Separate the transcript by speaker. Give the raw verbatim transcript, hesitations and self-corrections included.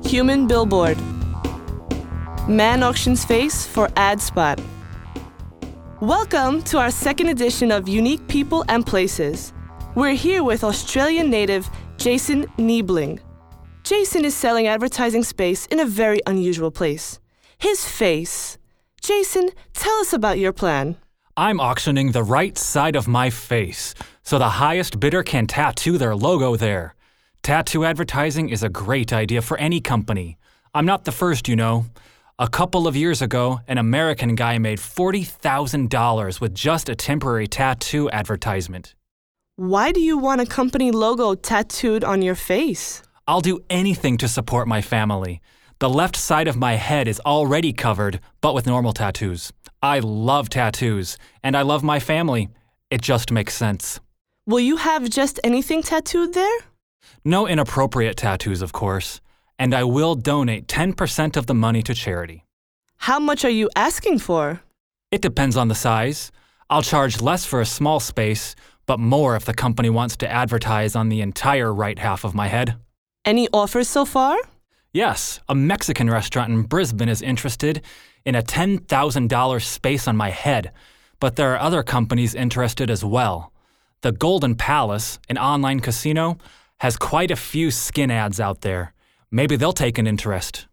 Speaker 1: Human billboard. Man auctions face for ad spot. Welcome to our second edition of Unique People and Places. We're here with Australian native Jason Niebling. Jason is selling advertising space in a very unusual place. His face. Jason, tell us about your plan.
Speaker 2: I'm auctioning the right side of my face, so the highest bidder can tattoo their logo there. Tattoo advertising is a great idea for any company. I'm not the first, you know. A couple of years ago, an American guy made forty thousand dollars with just a temporary tattoo advertisement.
Speaker 1: Why do you want a company logo tattooed on your face?
Speaker 2: I'll do anything to support my family. The left side of my head is already covered, but with normal tattoos. I love tattoos, and I love my family. It just makes sense.
Speaker 1: Will you have just anything tattooed there?
Speaker 2: No inappropriate tattoos, of course. And I will donate ten percent of the money to charity.
Speaker 1: How much are you asking for?
Speaker 2: It depends on the size. I'll charge less for a small space, but more if the company wants to advertise on the entire right half of my head.
Speaker 1: Any offers so far?
Speaker 2: Yes, a Mexican restaurant in Brisbane is interested in a ten thousand dollars space on my head, but there are other companies interested as well. The Golden Palace, an online casino, has quite a few skin ads out there. Maybe they'll take an interest.